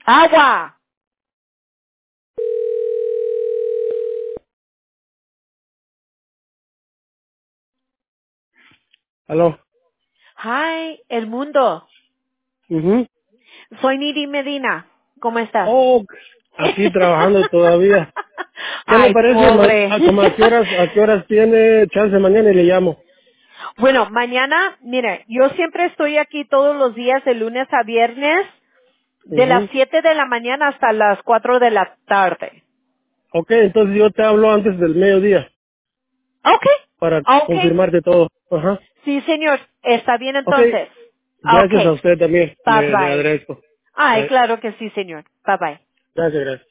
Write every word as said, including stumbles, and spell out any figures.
Agua. Aló. Hi, el mundo. Ujú. Soy Nidi Medina. ¿Cómo estás? Oh, aquí trabajando todavía. ¿Qué le Ay, parece? Ma- pobre. a, como a qué horas, a qué horas tiene chance mañana y le llamo. Bueno, mañana, mire, yo siempre estoy aquí todos los días de lunes a viernes, de las Ujú. siete de la mañana hasta las cuatro de la tarde. Ok, entonces yo te hablo antes del mediodía Okay, para okay. confirmarte todo. Ajá. Sí, señor. Está bien Ok, entonces. gracias a Okay. usted también. Bye Le, le bye. agradezco. Ay, Bye. claro que sí, señor. Bye bye. Gracias, gracias.